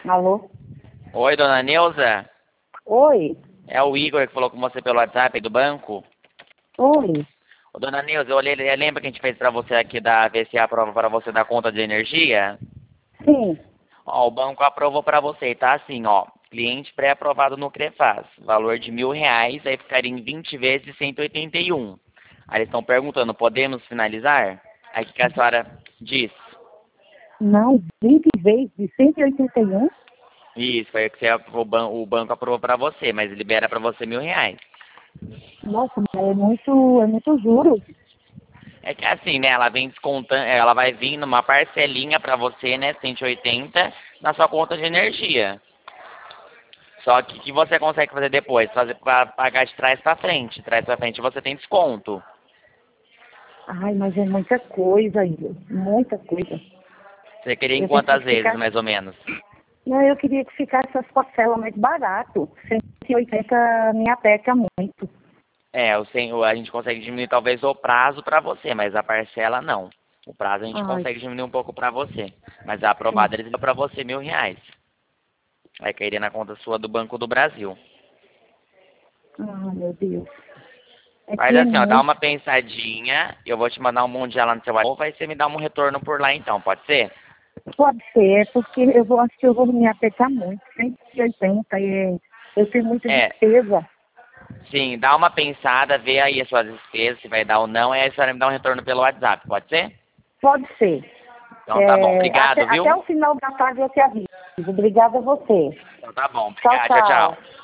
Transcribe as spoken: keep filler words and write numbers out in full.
Alô? Oi, dona Neuza? Oi? É o Igor que falou com você pelo WhatsApp do banco? Oi? Ô, dona Neuza, eu olhei, lembra que a gente fez pra você aqui da V C A a prova pra você da conta de energia? Sim. Ó, o banco aprovou pra você, tá assim, ó. Cliente pré-aprovado no Crefaz. Valor de mil reais, aí ficaria em vinte vezes cento e oitenta e um. Aí eles estão perguntando, podemos finalizar? Aí o que que a senhora diz? Não, vinte vezes de cento e oitenta e um? Isso, foi o que você, o, ban o banco aprovou pra você, mas libera pra você mil reais. Nossa, mas é muito, é muito juros. É que assim, né, ela vem descontando, ela vai vir numa parcelinha pra você, né, cento e oitenta, na sua conta de energia. Só que o que você consegue fazer depois? Fazer pra pagar de trás pra frente. Trás pra frente você tem desconto. Ai, mas é muita coisa, Igor. Muita coisa. Você queria em Eu pensei quantas que vezes, ficasse... mais ou menos? Não, eu queria que ficasse as parcelas mais barato. cento e oitenta me aperta muito. É, o sem, o- a gente consegue diminuir talvez o prazo pra você, mas a parcela não. O prazo a gente Ai, consegue diminuir um pouco pra você. Mas a sim. aprovada eles dão pra você mil reais. Aí cairia na conta sua do Banco do Brasil. Ai, meu Deus. É Faz que é assim, ó, dá muito. uma pensadinha, eu vou te mandar um monte de lá no seu WhatsApp, ou vai você me dar um retorno por lá então, pode ser? Pode ser, é porque eu vou, acho que eu vou me apertar muito. cento e oitenta, é, eu tenho muita É, despesa. sim, dá uma pensada, vê aí as suas despesas, se vai dar ou não, e aí a senhora me dá um retorno pelo WhatsApp, pode ser? Pode ser. Então tá bom, É, até, obrigado, até viu? o final da tarde eu te aviso. Obrigada a você. Então tá bom, Tchau, obrigado, tchau, tchau. tchau.